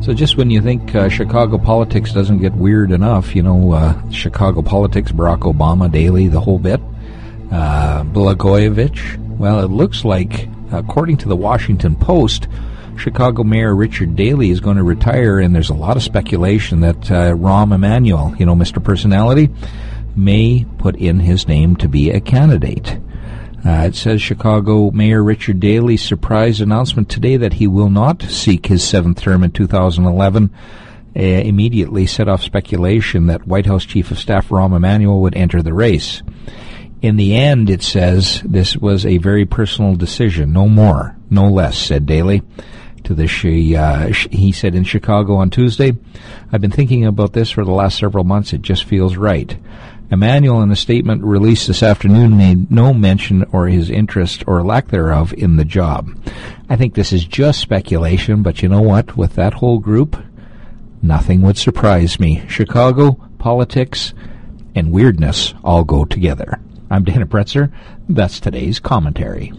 So just when you think Chicago politics doesn't get weird enough, Chicago politics, Barack Obama, Daley, the whole bit, Blagojevich, well, it looks like, according to the Washington Post, Chicago Mayor Richard Daley is going to retire, and there's a lot of speculation that Rahm Emanuel, Mr. Personality, may put in his name to be a candidate. It says Chicago Mayor Richard Daley's surprise announcement today that he will not seek his seventh term in 2011 immediately set off speculation that White House Chief of Staff Rahm Emanuel would enter the race. In the end, it says, this was a very personal decision, no more, no less, said Daley. To this, he said in Chicago on Tuesday, I've been thinking about this for the last several months. It just feels right. Emanuel, in a statement released this afternoon, made no mention or his interest or lack thereof in the job. I think this is just speculation, but you know what? With that whole group, nothing would surprise me. Chicago, politics, and weirdness all go together. I'm Dana Pretzer. That's today's commentary.